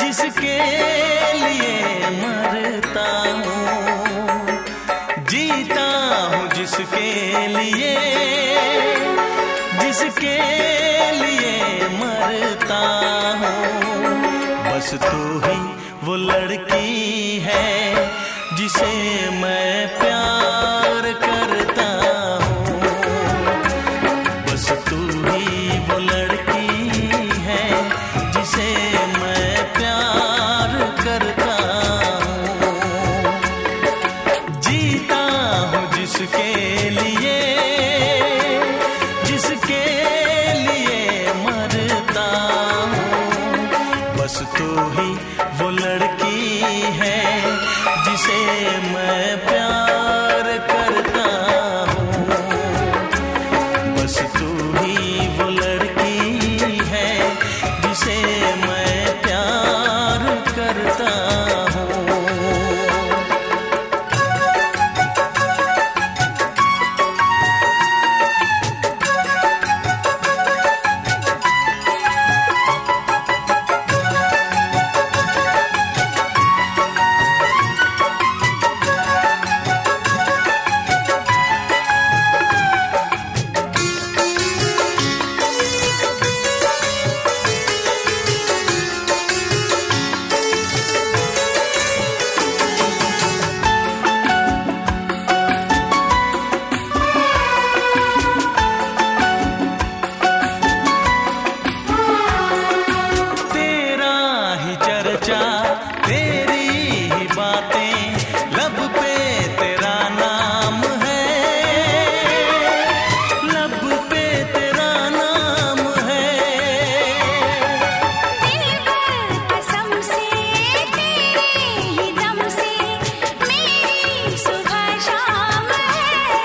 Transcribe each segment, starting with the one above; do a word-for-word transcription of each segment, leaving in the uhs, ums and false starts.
जिसके लिए मरता हूँ, जीता हूँ जिसके लिए, जिसके लिए मरता हूँ। बस तू ही वो लड़की है जिसे मैं प्यार करता हूँ। बस तू ही वो लड़की है जिसे मैं प्यार करता हूँ। जीता हूँ जिसके लिए, जिसके लिए मरता हूँ। बस तू ही वो लड़की है जिसे मैं प्यार करता हूँ। बस तू ही वो लड़की है जिसे मैं प्यार करता हूँ। तेरी ही बातें लब पे तेरा नाम है, लब पे तेरा नाम है। दिल पर कसम से तेरे ही दम से मेरी सुबह शाम है,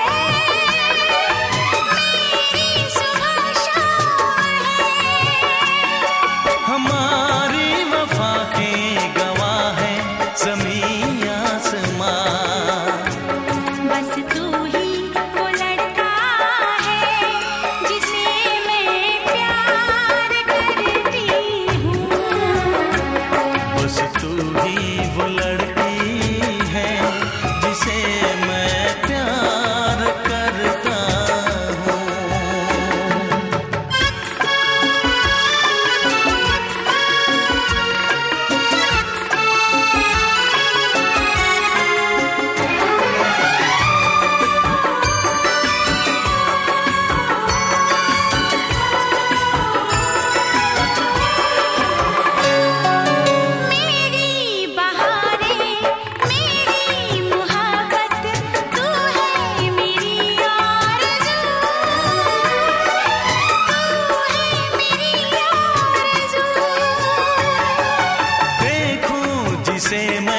मेरी सुबह शाम है। हमारी वफा के गवाह है ज़मीं आसमां। बस तू ही वो लड़का है जिसे मैं प्यार करती हूँ। बस तू ही वो लड़की है जिसे मैं प्यार करता हूँ। मेरी बहारें, मेरी मुहब्बत, तू है मेरी आरज़ू, तू है मेरी आरज़ू। देखूं जिसे मैं